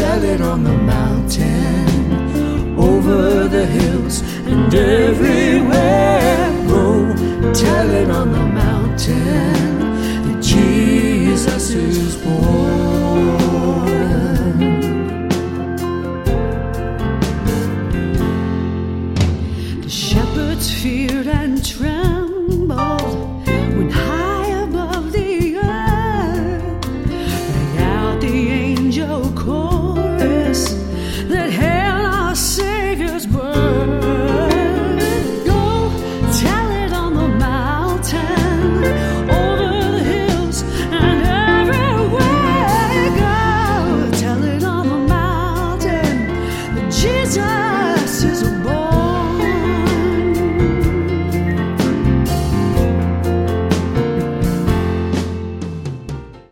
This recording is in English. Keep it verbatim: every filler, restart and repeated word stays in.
tell it on the mountain, over the hills and everywhere. Go tell it on the mountain that Jesus is born.